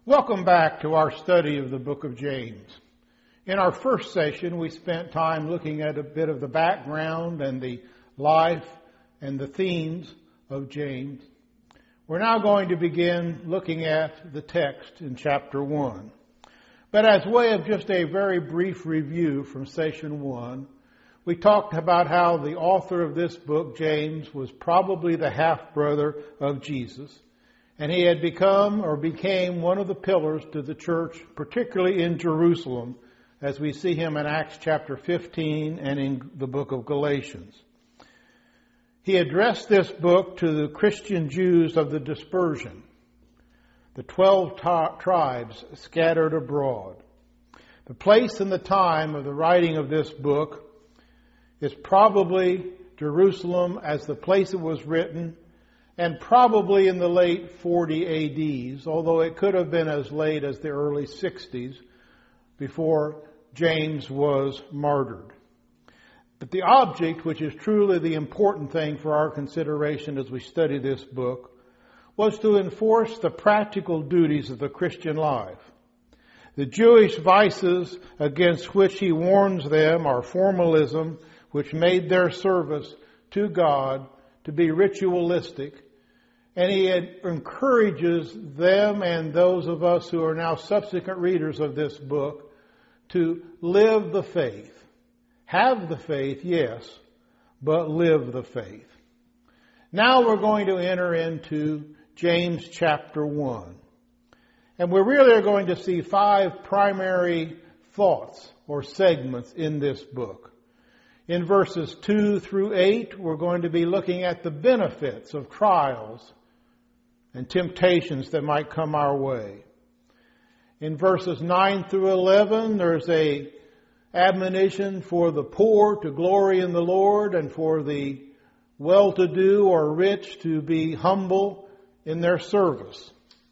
Welcome back to our study of the book of James. In our first session, we spent time looking at a bit of the background and the life and the themes of James. We're now going to begin looking at the text in chapter 1. But as way of just a very brief review from session 1, we talked about how the author of this book, James, was probably the half-brother of Jesus. And he had became one of the pillars to the church, particularly in Jerusalem, as we see him in Acts chapter 15 and in the book of Galatians. He addressed this book to the Christian Jews of the dispersion, the 12 tribes scattered abroad. The place and the time of the writing of this book is probably Jerusalem as the place it was written, and probably in the late 40 ADs, although it could have been as late as the early 60s before James was martyred. But the object, which is truly the important thing for our consideration as we study this book, was to enforce the practical duties of the Christian life. The Jewish vices against which he warns them are formalism, which made their service to God to be ritualistic, and he encourages them and those of us who are now subsequent readers of this book to live the faith. Have the faith, yes, but live the faith. Now we're going to enter into James chapter 1. And we really are going to see 5 primary thoughts or segments in this book. In verses 2 through 8, we're going to be looking at the benefits of trials and temptations that might come our way. In verses 9 through 11, there's a admonition for the poor to glory in the Lord and for the well-to-do or rich to be humble in their service.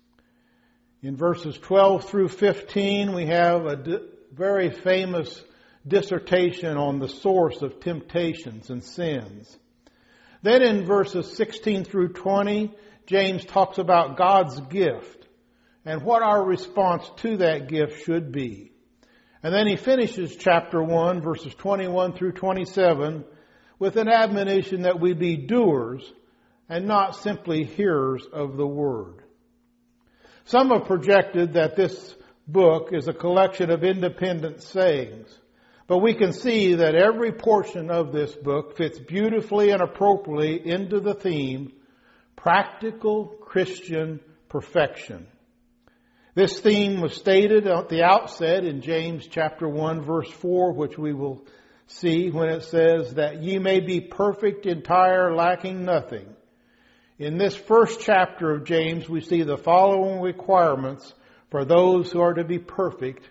In verses 12 through 15, we have a very famous dissertation on the source of temptations and sins. Then in verses 16 through 20, James talks about God's gift and what our response to that gift should be. And then he finishes chapter 1, verses 21 through 27, with an admonition that we be doers and not simply hearers of the word. Some have projected that this book is a collection of independent sayings, but we can see that every portion of this book fits beautifully and appropriately into the theme, practical Christian perfection. This theme was stated at the outset in James chapter 1 verse 4, which we will see when it says that ye may be perfect, entire, lacking nothing. In this first chapter of James, we see the following requirements for those who are to be perfect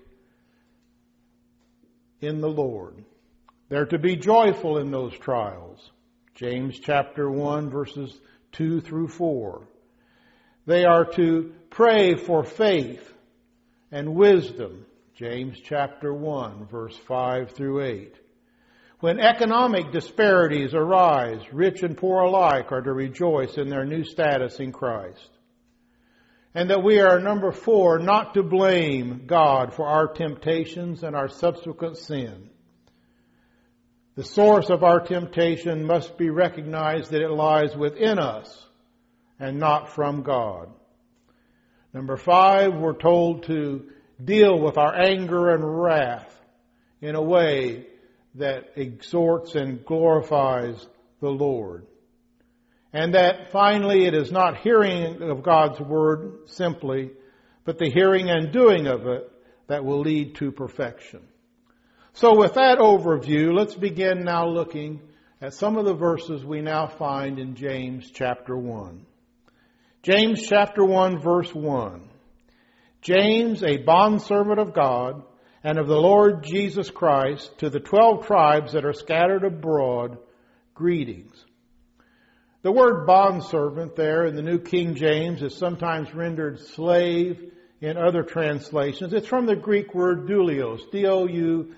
in the Lord. They're to be joyful in those trials. James chapter 1 verses 2 through 4. They are to pray for faith and wisdom. James chapter 1 verse 5 through 8. When economic disparities arise, rich and poor alike are to rejoice in their new status in Christ. And that we are, number 4, not to blame God for our temptations and our subsequent sin. The source of our temptation must be recognized that it lies within us and not from God. Number 5, we're told to deal with our anger and wrath in a way that exhorts and glorifies the Lord. And that finally it is not hearing of God's word simply, but the hearing and doing of it that will lead to perfection. So with that overview, let's begin now looking at some of the verses we now find in James chapter 1. James chapter 1 verse 1. James, a bondservant of God and of the Lord Jesus Christ, to the 12 tribes that are scattered abroad, greetings. The word bondservant there in the New King James is sometimes rendered slave in other translations. It's from the Greek word doulos, D-O-U-L-O-S.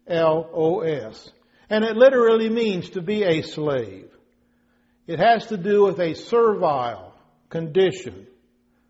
And it literally means to be a slave. It has to do with a servile condition,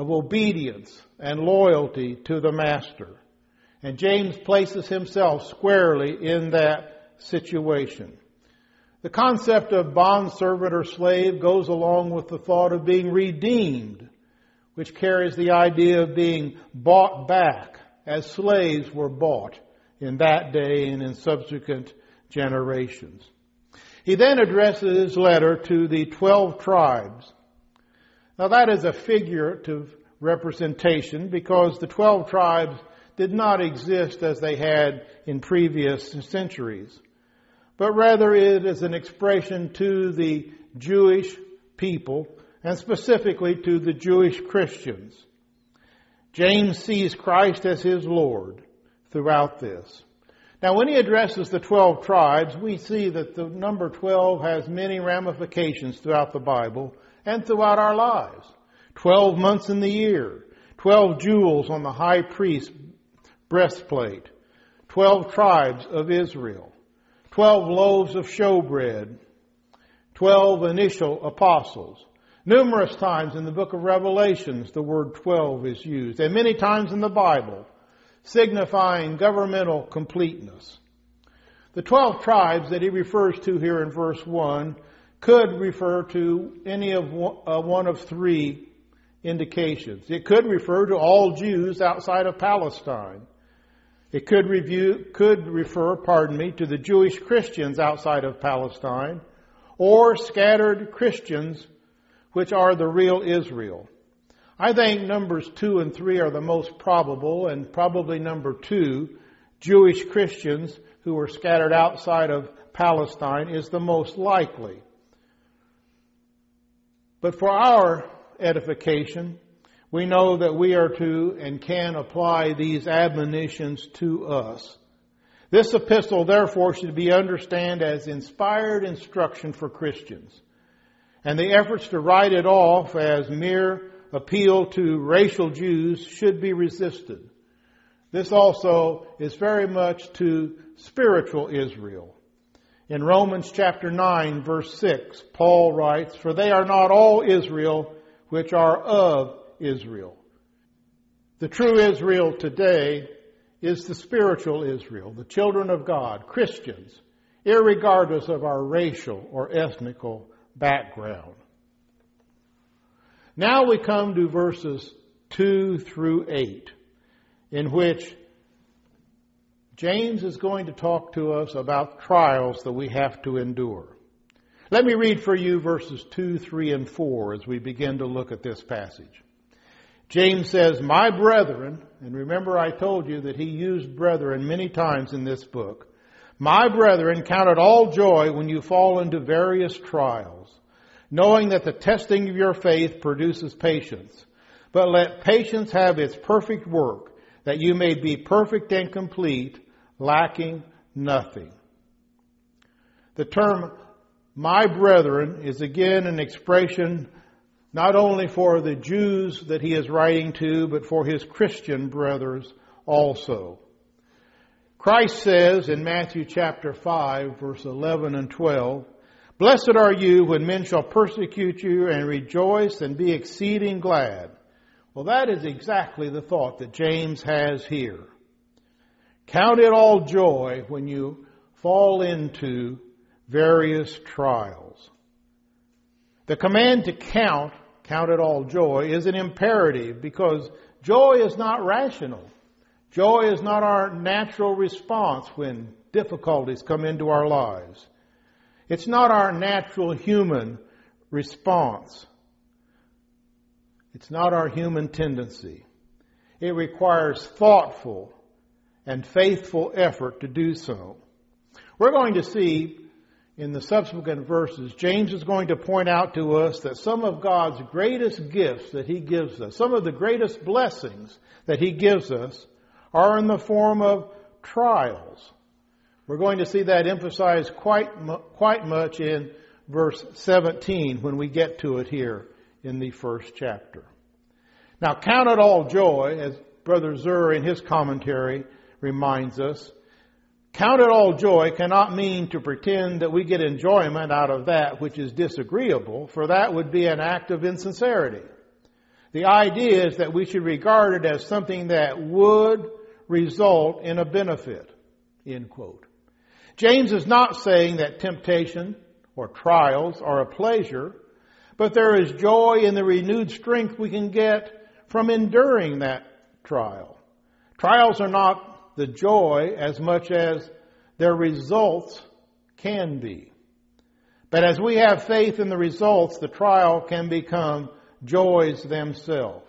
of obedience and loyalty to the master. And James places himself squarely in that situation. The concept of bondservant or slave goes along with the thought of being redeemed, which carries the idea of being bought back as slaves were bought in that day and in subsequent generations. He then addresses his letter to the 12 tribes. Now that is a figurative representation because the 12 tribes did not exist as they had in previous centuries, but rather it is an expression to the Jewish people and specifically to the Jewish Christians. James sees Christ as his Lord throughout this. Now, when he addresses the 12 tribes, we see that the number 12 has many ramifications throughout the Bible and throughout our lives. 12 months in the year, 12 jewels on the high priest's breastplate, 12 tribes of Israel, 12 loaves of showbread, 12 initial apostles. Numerous times in the book of Revelations, the word 12 is used, and many times in the Bible, signifying governmental completeness. The 12 tribes that he refers to here in verse 1 could refer to any of one of three indications. It could refer to all Jews outside of Palestine. It could refer to the Jewish Christians outside of Palestine, or scattered Christians, which are the real Israel. I think numbers 2 and 3 are the most probable, and probably number 2, Jewish Christians who were scattered outside of Palestine, is the most likely. But for our edification, we know that we are to and can apply these admonitions to us. This epistle, therefore, should be understood as inspired instruction for Christians. And the efforts to write it off as mere appeal to racial Jews should be resisted. This also is very much to spiritual Israel. In Romans chapter 9, verse 6, Paul writes, "For they are not all Israel which are of Israel." The true Israel today is the spiritual Israel, the children of God, Christians, irregardless of our racial or ethnical background. Now we come to verses 2 through 8, in which James is going to talk to us about trials that we have to endure. Let me read for you verses 2, 3, and 4 as we begin to look at this passage. James says, "My brethren," and remember I told you that he used brethren many times in this book, "My brethren, count it all joy when you fall into various trials, knowing that the testing of your faith produces patience. But let patience have its perfect work, that you may be perfect and complete, lacking nothing." The term, "my brethren," is again an expression not only for the Jews that he is writing to, but for his Christian brothers also. Christ says in Matthew chapter 5, verse 11 and 12, "Blessed are you when men shall persecute you and rejoice and be exceeding glad." Well, that is exactly the thought that James has here. Count it all joy when you fall into various trials. The command to count it all joy, is an imperative because joy is not rational. Joy is not our natural response when difficulties come into our lives. It's not our natural human response. It's not our human tendency. It requires thoughtful and faithful effort to do so. We're going to see in the subsequent verses, James is going to point out to us that some of God's greatest gifts that he gives us, some of the greatest blessings that he gives us, are in the form of trials. We're going to see that emphasized quite much in verse 17 when we get to it here in the first chapter. Now, count it all joy, as Brother Zur in his commentary reminds us. Count it all joy cannot mean to pretend that we get enjoyment out of that which is disagreeable, for that would be an act of insincerity. The idea is that we should regard it as something that would result in a benefit, end quote. James is not saying that temptation or trials are a pleasure, but there is joy in the renewed strength we can get from enduring that trial. Trials are not the joy as much as their results can be. But as we have faith in the results, the trial can become joys themselves.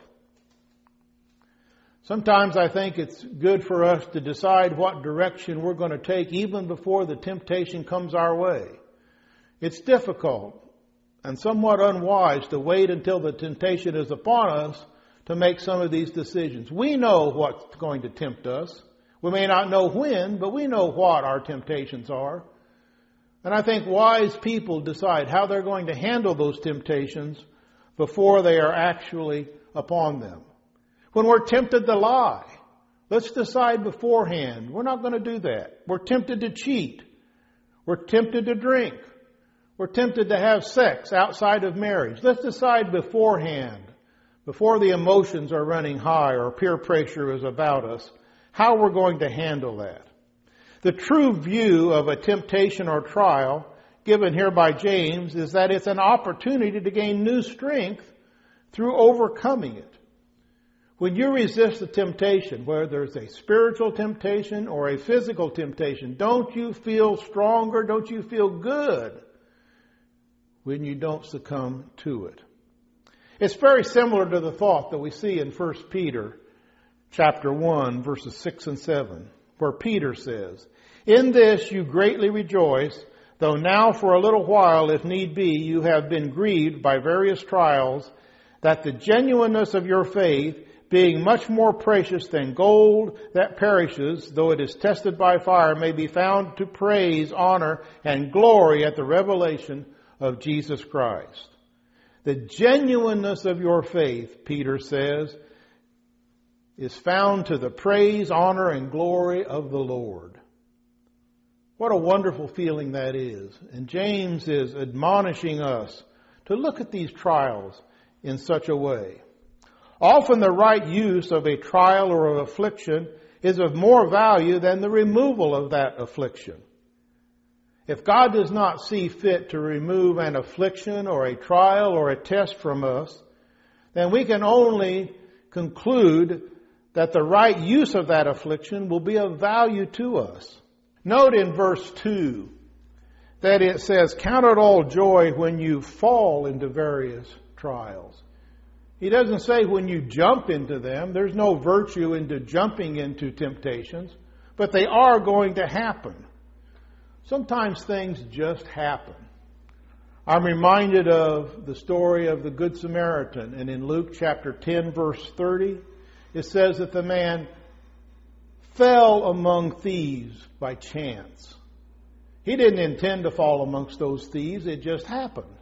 Sometimes I think it's good for us to decide what direction we're going to take even before the temptation comes our way. It's difficult and somewhat unwise to wait until the temptation is upon us to make some of these decisions. We know what's going to tempt us. We may not know when, but we know what our temptations are. And I think wise people decide how they're going to handle those temptations before they are actually upon them. When we're tempted to lie, let's decide beforehand. We're not going to do that. We're tempted to cheat. We're tempted to drink. We're tempted to have sex outside of marriage. Let's decide beforehand, before the emotions are running high or peer pressure is about us, how we're going to handle that. The true view of a temptation or trial given here by James is that it's an opportunity to gain new strength through overcoming it. When you resist a temptation, whether it's a spiritual temptation or a physical temptation, don't you feel stronger? Don't you feel good when you don't succumb to it? It's very similar to the thought that we see in 1 Peter chapter 1, verses 6 and 7, where Peter says, "In this you greatly rejoice, though now for a little while, if need be, you have been grieved by various trials, that the genuineness of your faith, being much more precious than gold that perishes, though it is tested by fire, may be found to praise, honor, and glory at the revelation of Jesus Christ." The genuineness of your faith, Peter says, is found to the praise, honor, and glory of the Lord. What a wonderful feeling that is. And James is admonishing us to look at these trials in such a way. Often the right use of a trial or of affliction is of more value than the removal of that affliction. If God does not see fit to remove an affliction or a trial or a test from us, then we can only conclude that the right use of that affliction will be of value to us. Note in verse 2 that it says, "Count it all joy when you fall into various trials." He doesn't say when you jump into them. There's no virtue into jumping into temptations, but they are going to happen. Sometimes things just happen. I'm reminded of the story of the Good Samaritan, and in Luke chapter 10, verse 30, it says that the man fell among thieves by chance. He didn't intend to fall amongst those thieves. It just happened.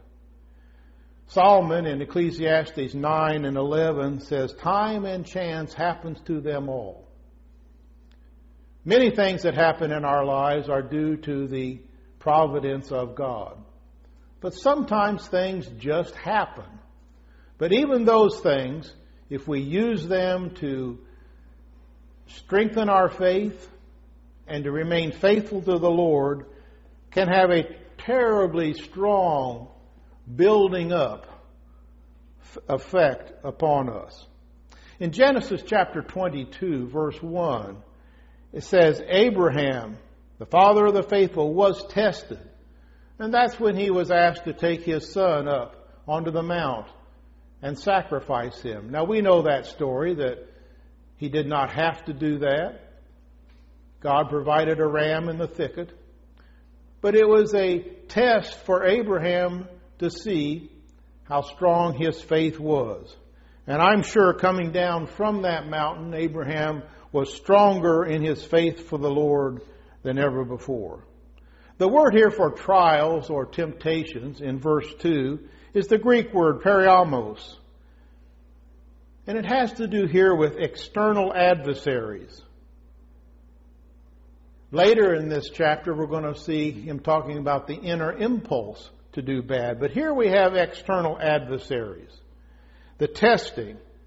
Solomon in Ecclesiastes 9 and 11 says, "Time and chance happens to them all." Many things that happen in our lives are due to the providence of God. But sometimes things just happen. But even those things, if we use them to strengthen our faith and to remain faithful to the Lord, can have a terribly strong building up effect upon us. In Genesis chapter 22, verse 1, it says, Abraham, the father of the faithful, was tested. And that's when he was asked to take his son up onto the mount and sacrifice him. Now we know that story, that he did not have to do that. God provided a ram in the thicket. But it was a test for Abraham to see how strong his faith was. And I'm sure coming down from that mountain, Abraham was stronger in his faith for the Lord than ever before. The word here for trials or temptations in verse 2 is the Greek word periomos. And it has to do here with external adversaries. Later in this chapter, we're going to see him talking about the inner impulse to do bad. But here we have external adversaries. The testing,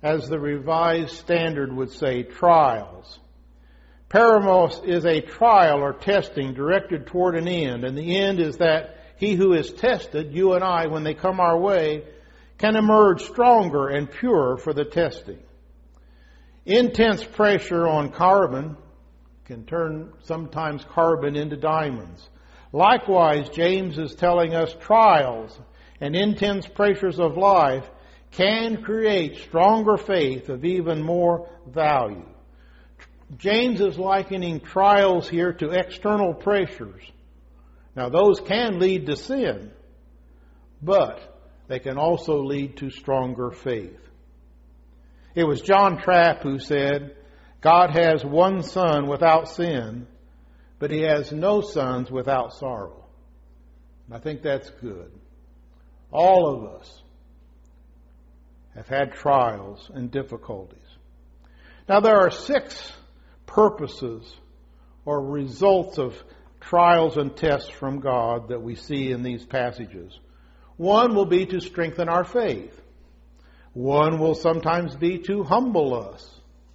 as the Revised Standard would say, trials. Paramos is a trial or testing directed toward an end, and the end is that he who is tested, you and I, when they come our way, can emerge stronger and purer for the testing. Intense pressure on carbon can turn sometimes carbon into diamonds. Likewise, James is telling us trials and intense pressures of life can create stronger faith of even more value. James is likening trials here to external pressures. Now, those can lead to sin, but they can also lead to stronger faith. It was John Trapp who said, God has one son without sin, but he has no sons without sorrow. I think that's good. All of us have had trials and difficulties. Now, there are 6 purposes or results of trials and tests from God that we see in these passages. One will be to strengthen our faith. One will sometimes be to humble us.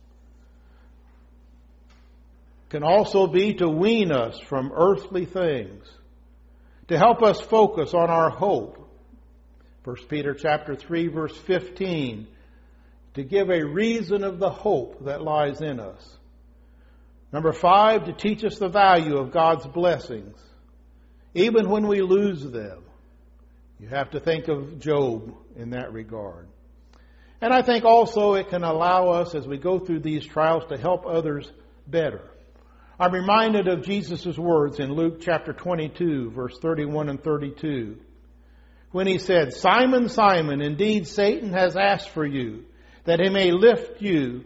Can also be to wean us from earthly things, to help us focus on our hope. 1 Peter chapter 3, verse 15, to give a reason of the hope that lies in us. Number 5, to teach us the value of God's blessings, even when we lose them. You have to think of Job in that regard. And I think also it can allow us, as we go through these trials, to help others better. I'm reminded of Jesus' words in Luke chapter 22, verse 31 and 32, when he said, Simon, Simon, indeed Satan has asked for you, that he may sift you,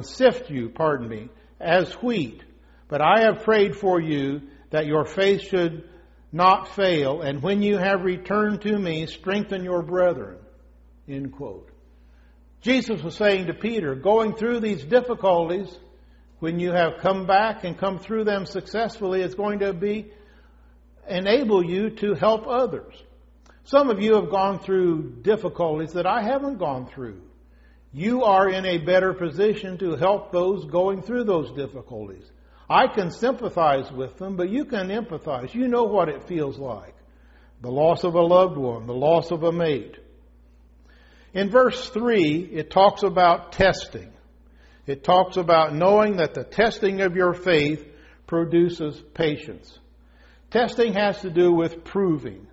as wheat. But I have prayed for you that your faith should not fail, and when you have returned to me, strengthen your brethren. End quote. Jesus was saying to Peter, going through these difficulties, when you have come back and come through them successfully, it's going to enable you to help others. Some of you have gone through difficulties that I haven't gone through. You are in a better position to help those going through those difficulties. I can sympathize with them, but you can empathize. You know what it feels like. The loss of a loved one, the loss of a mate. In verse 3, it talks about testing. It talks about knowing that the testing of your faith produces patience. Testing has to do with proving.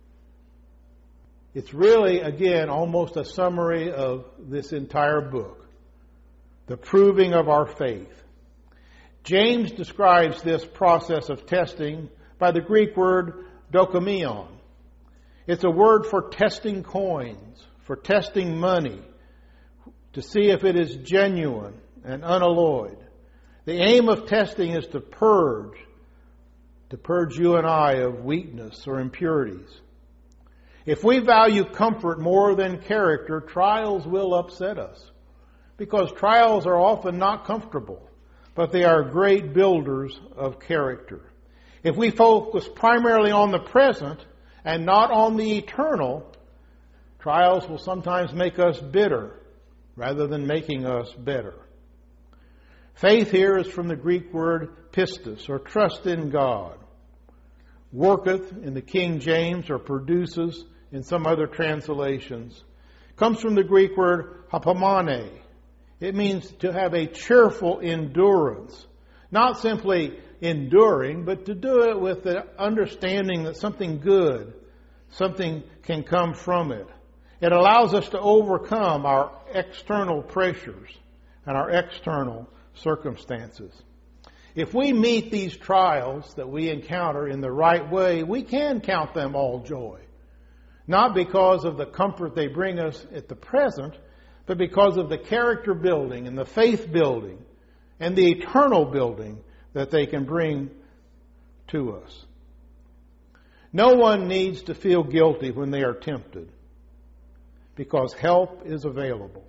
It's really, again, almost a summary of this entire book. The proving of our faith. James describes this process of testing by the Greek word dokimion. It's a word for testing coins, for testing money, to see if it is genuine and unalloyed. The aim of testing is to purge you and I of weakness or impurities. If we value comfort more than character, trials will upset us, because trials are often not comfortable, but they are great builders of character. If we focus primarily on the present and not on the eternal, trials will sometimes make us bitter rather than making us better. Faith here is from the Greek word pistis, or trust in God. Worketh in the King James, or produces in some other translations, comes from the Greek word hapomane. It means to have a cheerful endurance. Not simply enduring, but to do it with the understanding that something good, something can come from it. It allows us to overcome our external pressures and our external circumstances. If we meet these trials that we encounter in the right way, we can count them all joy. Not because of the comfort they bring us at the present, but because of the character building and the faith building and the eternal building that they can bring to us. No one needs to feel guilty when they are tempted, because help is available.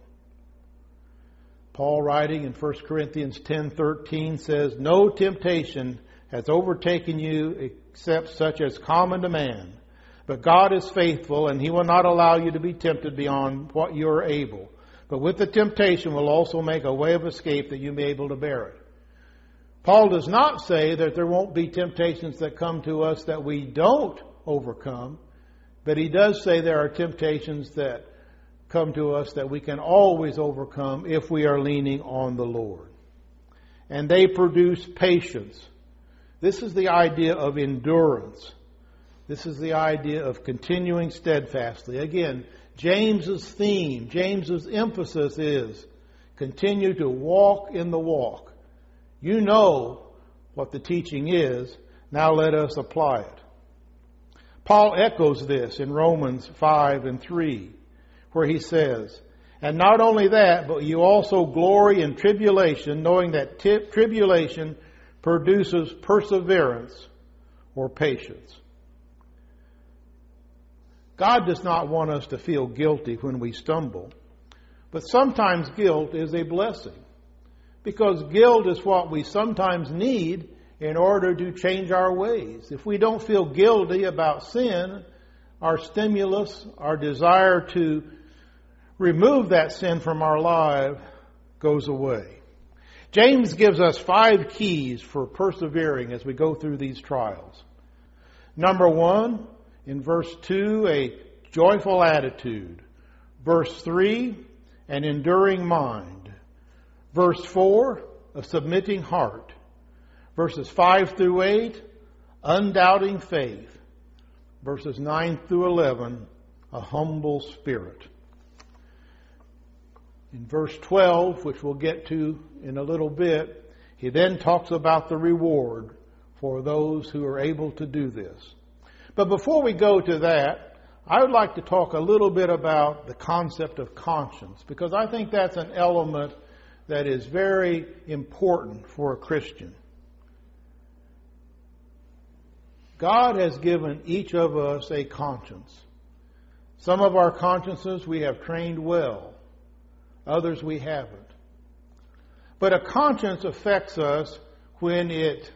Paul, writing in 1 Corinthians 10:13, says, No temptation has overtaken you except such as common to man. But God is faithful, and He will not allow you to be tempted beyond what you are able. But with the temptation will also make a way of escape that you may be able to bear it. Paul does not say that there won't be temptations that come to us that we don't overcome, but he does say there are temptations that come to us that we can always overcome if we are leaning on the Lord. And they produce patience. This is the idea of endurance. This is the idea of continuing steadfastly. Again, James's theme, James's emphasis is continue to walk in the walk. You know what the teaching is. Now let us apply it. Paul echoes this in Romans 5:3, where he says, and not only that, but you also glory in tribulation, knowing that tribulation produces perseverance or patience. God does not want us to feel guilty when we stumble, but sometimes guilt is a blessing, because guilt is what we sometimes need in order to change our ways. If we don't feel guilty about sin, our stimulus, our desire to remove that sin from our life goes away. James gives us 5 keys for persevering as we go through these trials. Number 1, in verse 2, a joyful attitude. Verse 3, an enduring mind. Verse 4, a submitting heart. Verses 5-8, undoubting faith. Verses 9-11, a humble spirit. In verse 12, which we'll get to in a little bit, he then talks about the reward for those who are able to do this. But before we go to that, I would like to talk a little bit about the concept of conscience, because I think that's an element that is very important for a Christian. God has given each of us a conscience. Some of our consciences we have trained well. Others we haven't. But a conscience affects us when it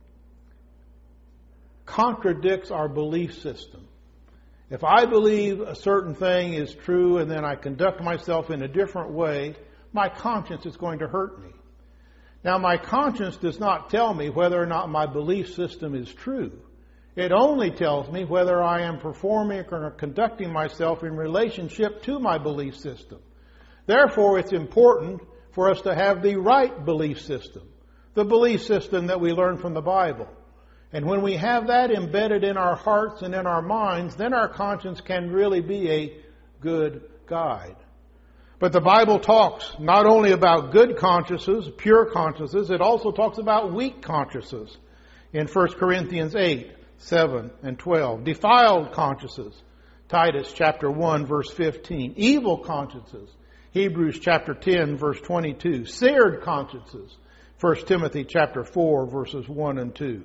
contradicts our belief system. If I believe a certain thing is true and then I conduct myself in a different way, my conscience is going to hurt me. Now, my conscience does not tell me whether or not my belief system is true. It only tells me whether I am performing or conducting myself in relationship to my belief system. Therefore, it's important for us to have the right belief system, the belief system that we learn from the Bible. And when we have that embedded in our hearts and in our minds, then our conscience can really be a good guide. But the Bible talks not only about good consciences, pure consciences, it also talks about weak consciences in 1 Corinthians 8:7-12. Defiled consciences, Titus chapter 1, verse 15. Evil consciences, Hebrews chapter 10, verse 22. Seared consciences, 1 Timothy chapter 4, verses 1 and 2.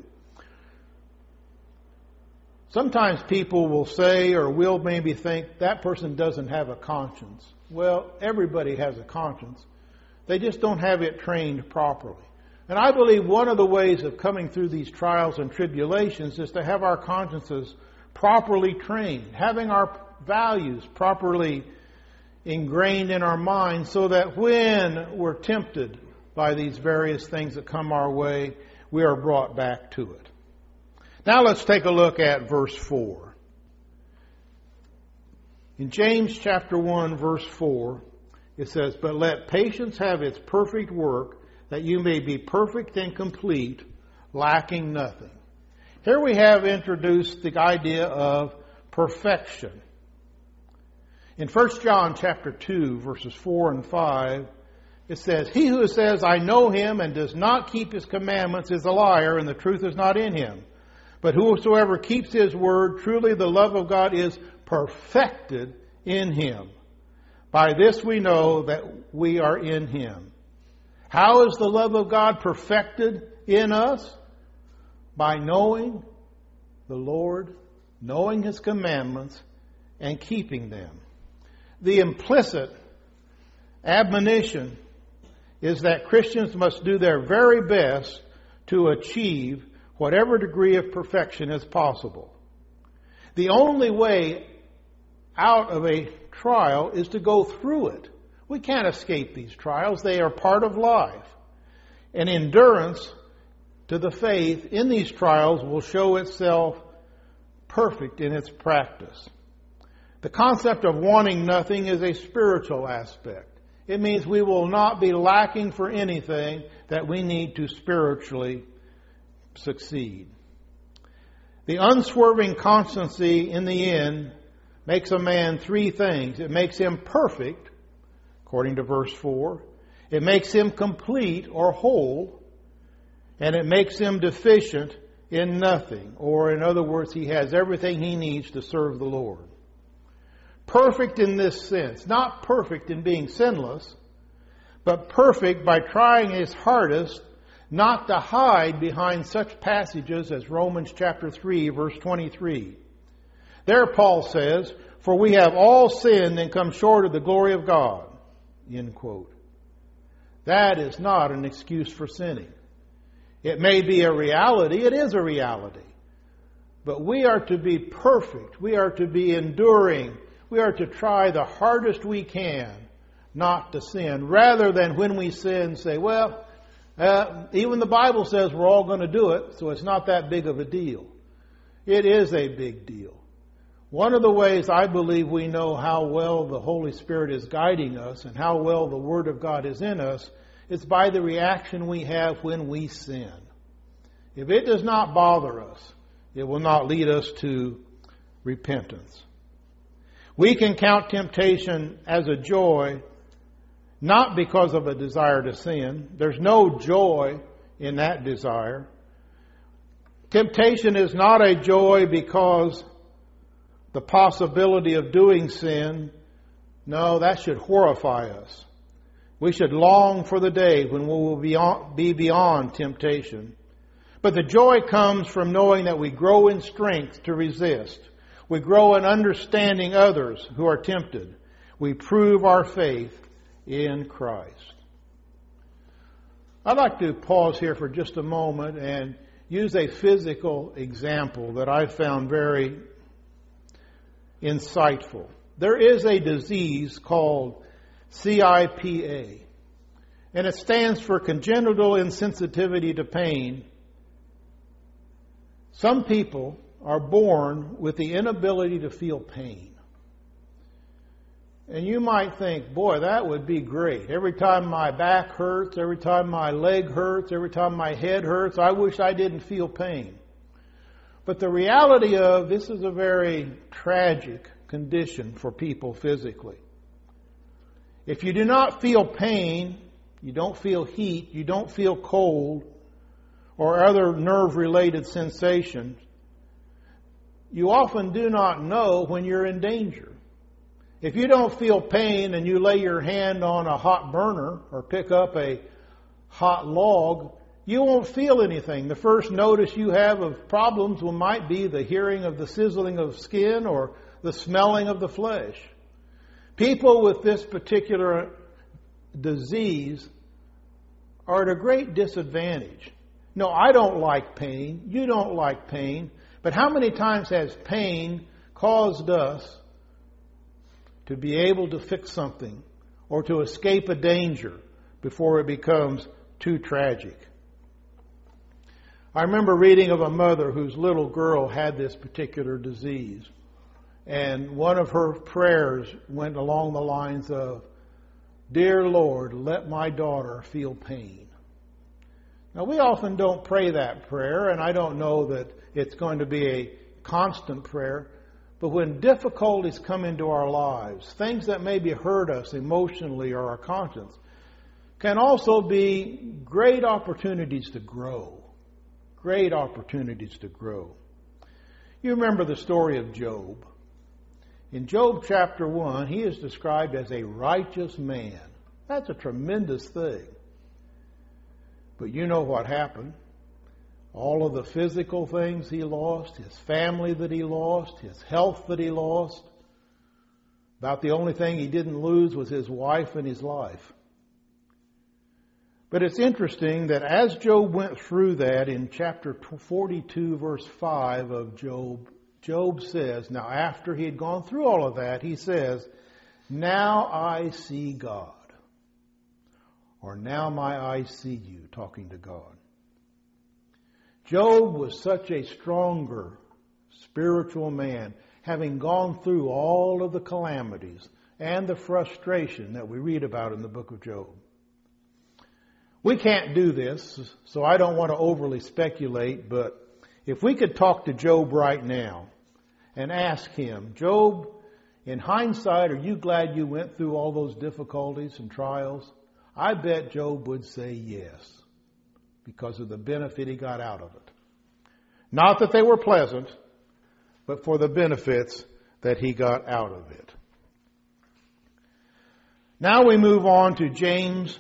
Sometimes people will say or will maybe think that person doesn't have a conscience. Well, everybody has a conscience. They just don't have it trained properly. And I believe one of the ways of coming through these trials and tribulations is to have our consciences properly trained, having our values properly ingrained in our minds so that when we're tempted by these various things that come our way, we are brought back to it. Now let's take a look at verse 4. In James chapter 1, verse 4, it says, "But let patience have its perfect work, that you may be perfect and complete, lacking nothing." Here we have introduced the idea of perfection. In 1 John chapter 2, verses 4 and 5, it says, "He who says, 'I know him,' and does not keep his commandments is a liar, and the truth is not in him. But whosoever keeps his word, truly the love of God is perfected in him. By this we know that we are in him." How is the love of God perfected in us? By knowing the Lord, knowing his commandments, and keeping them. The implicit admonition is that Christians must do their very best to achieve whatever degree of perfection is possible. The only way out of a trial is to go through it. We can't escape these trials. They are part of life. And endurance to the faith in these trials will show itself perfect in its practice. The concept of wanting nothing is a spiritual aspect. It means we will not be lacking for anything that we need to spiritually succeed. The unswerving constancy in the end makes a man three things. It makes him perfect, according to verse 4. It makes him complete or whole. And it makes him deficient in nothing. Or in other words, he has everything he needs to serve the Lord. Perfect in this sense. Not perfect in being sinless, but perfect by trying his hardest not to hide behind such passages as Romans chapter 3, verse 23. There Paul says, "For we have all sinned and come short of the glory of God." End quote. That is not an excuse for sinning. It may be a reality. It is a reality. But we are to be perfect. We are to be enduring. We are to try the hardest we can not to sin, rather than when we sin say, well, even the Bible says we're all going to do it, so it's not that big of a deal. It is a big deal. One of the ways I believe we know how well the Holy Spirit is guiding us and how well the Word of God is in us is by the reaction we have when we sin. If it does not bother us, it will not lead us to repentance. We can count temptation as a joy, not because of a desire to sin. There's no joy in that desire. Temptation is not a joy because the possibility of doing sin. No, that should horrify us. We should long for the day when we will be beyond temptation. But the joy comes from knowing that we grow in strength to resist. We grow in understanding others who are tempted. We prove our faith in Christ. I'd like to pause here for just a moment and use a physical example that I found very insightful. There is a disease called CIPA, and it stands for congenital insensitivity to pain. Some people are born with the inability to feel pain. And you might think, boy, that would be great. Every time my back hurts, every time my leg hurts, every time my head hurts, I wish I didn't feel pain. But the reality of this is a very tragic condition for people physically. If you do not feel pain, you don't feel heat, you don't feel cold, or other nerve-related sensations, you often do not know when you're in danger. If you don't feel pain and you lay your hand on a hot burner or pick up a hot log, you won't feel anything. The first notice you have of problems might be the hearing of the sizzling of skin or the smelling of the flesh. People with this particular disease are at a great disadvantage. No, I don't like pain. You don't like pain. But how many times has pain caused us to be able to fix something or to escape a danger before it becomes too tragic? I remember reading of a mother whose little girl had this particular disease. And one of her prayers went along the lines of, "Dear Lord, let my daughter feel pain." Now, we often don't pray that prayer, and I don't know that it's going to be a constant prayer. But when difficulties come into our lives, things that maybe hurt us emotionally or our conscience, can also be great opportunities to grow. Great opportunities to grow. You remember the story of Job. In Job chapter 1, he is described as a righteous man. That's a tremendous thing. But you know what happened. All of the physical things he lost, his family that he lost, his health that he lost. About the only thing he didn't lose was his wife and his life. But it's interesting that as Job went through that in chapter 42, verse 5 of Job, Job says, now after he had gone through all of that, he says, "Now I see God." or now my eyes see you, talking to God. Job was such a stronger spiritual man, having gone through all of the calamities and the frustration that we read about in the book of Job. We can't do this, so I don't want to overly speculate, but if we could talk to Job right now and ask him, Job, in hindsight, are you glad you went through all those difficulties and trials? I bet Job would say yes, because of the benefit he got out of it. Not that they were pleasant, but for the benefits that he got out of it. Now we move on to James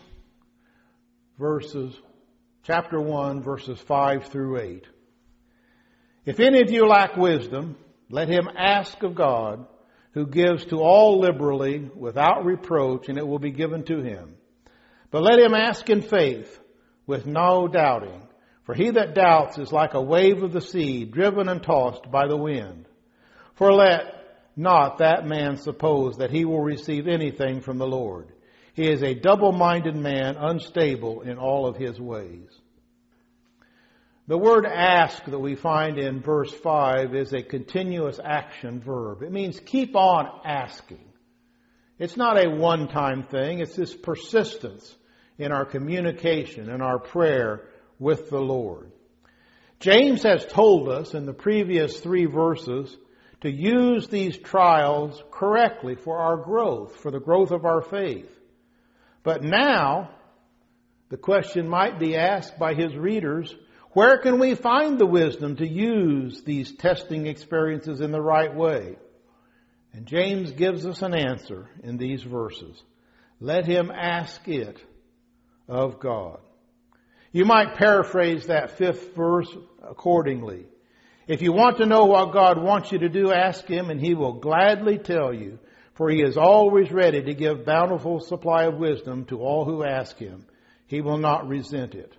chapter 1, verses 5 through 8. If any of you lack wisdom, let him ask of God, who gives to all liberally without reproach, and it will be given to him. But let him ask in faith, with no doubting. For he that doubts is like a wave of the sea, driven and tossed by the wind. For let not that man suppose that he will receive anything from the Lord. He is a double-minded man, unstable in all of his ways. The word ask that we find in verse 5 is a continuous action verb. It means keep on asking. It's not a one-time thing. It's this persistence in our communication and our prayer with the Lord. James has told us in the previous 3 verses to use these trials correctly for our growth, for the growth of our faith. But now, the question might be asked by his readers, where can we find the wisdom to use these testing experiences in the right way? And James gives us an answer in these verses. Let him ask it of God. You might paraphrase that 5th verse accordingly. If you want to know what God wants you to do, ask him, and he will gladly tell you. For he is always ready to give bountiful supply of wisdom to all who ask him. He will not resent it.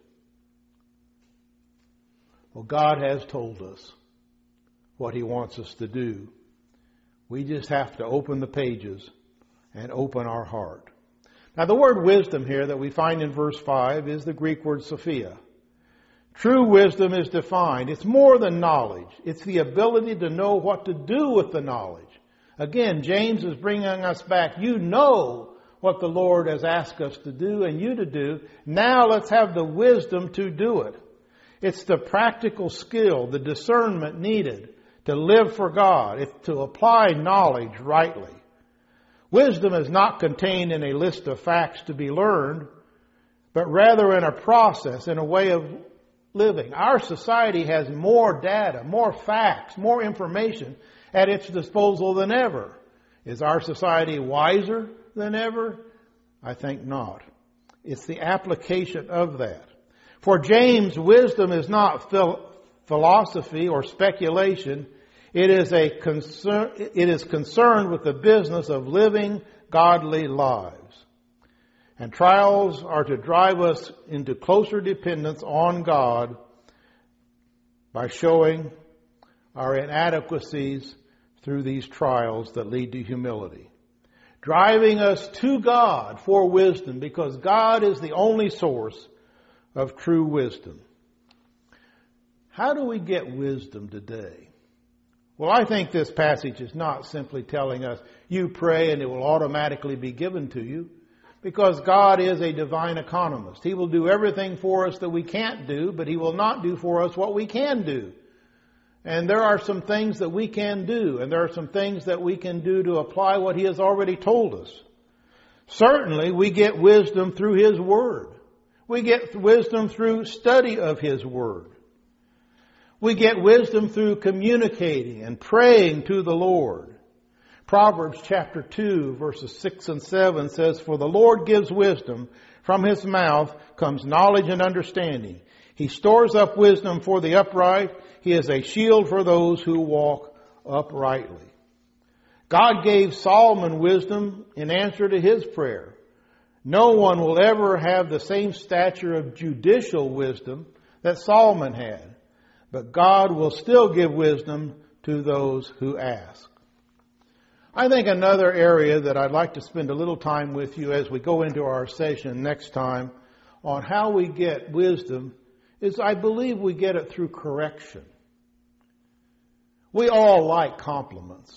Well, God has told us what he wants us to do. We just have to open the pages and open our heart. Now, the word wisdom here that we find in verse 5 is the Greek word Sophia. True wisdom is defined. It's more than knowledge. It's the ability to know what to do with the knowledge. Again, James is bringing us back. You know what the Lord has asked us to do and you to do. Now let's have the wisdom to do it. It's the practical skill, the discernment needed to live for God, to apply knowledge rightly. Wisdom is not contained in a list of facts to be learned, but rather in a process, in a way of living. Our society has more data, more facts, more information at its disposal than ever. Is our society wiser than ever? I think not. It's the application of that. For James, wisdom is not philosophy or speculation. It is concerned with the business of living godly lives. And trials are to drive us into closer dependence on God by showing our inadequacies through these trials that lead to humility. Driving us to God for wisdom, because God is the only source of true wisdom. How do we get wisdom today? Well, I think this passage is not simply telling us, you pray and it will automatically be given to you, because God is a divine economist. He will do everything for us that we can't do, but He will not do for us what we can do. And there are some things that we can do, and there are some things that we can do to apply what He has already told us. Certainly, we get wisdom through His Word. We get wisdom through study of His Word. We get wisdom through communicating and praying to the Lord. Proverbs chapter 2, verses 6 and 7 says, "For the Lord gives wisdom. From His mouth comes knowledge and understanding. He stores up wisdom for the upright. He is a shield for those who walk uprightly." God gave Solomon wisdom in answer to his prayer. No one will ever have the same stature of judicial wisdom that Solomon had. But God will still give wisdom to those who ask. I think another area that I'd like to spend a little time with you as we go into our session next time on how we get wisdom is I believe we get it through correction. We all like compliments.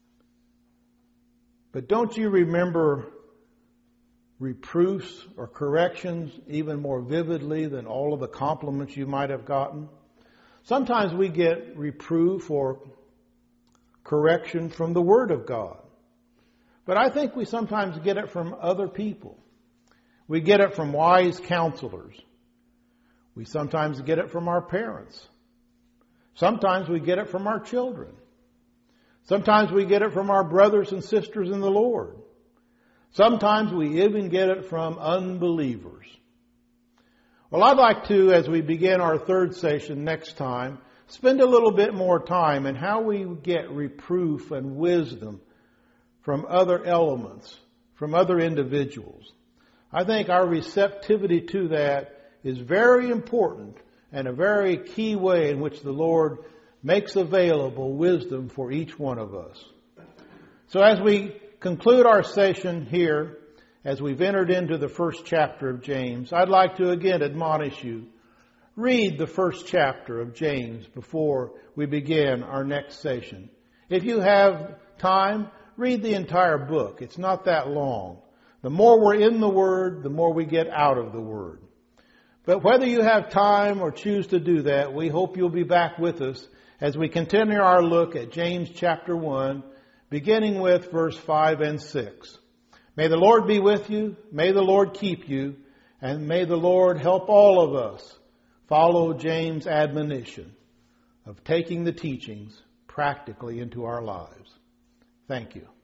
But don't you remember reproofs or corrections even more vividly than all of the compliments you might have gotten? Sometimes we get reproof or correction from the Word of God. But I think we sometimes get it from other people. We get it from wise counselors. We sometimes get it from our parents. Sometimes we get it from our children. Sometimes we get it from our brothers and sisters in the Lord. Sometimes we even get it from unbelievers. Well, I'd like to, as we begin our third session next time, spend a little bit more time in how we get reproof and wisdom from other elements, from other individuals. I think our receptivity to that is very important and a very key way in which the Lord makes available wisdom for each one of us. So as we conclude our session here, as we've entered into the first chapter of James, I'd like to again admonish you. Read the first chapter of James before we begin our next session. If you have time, read the entire book. It's not that long. The more we're in the Word, the more we get out of the Word. But whether you have time or choose to do that, we hope you'll be back with us as we continue our look at James chapter 1, beginning with verse 5 and 6. May the Lord be with you. May the Lord keep you. And may the Lord help all of us follow James' admonition of taking the teachings practically into our lives. Thank you.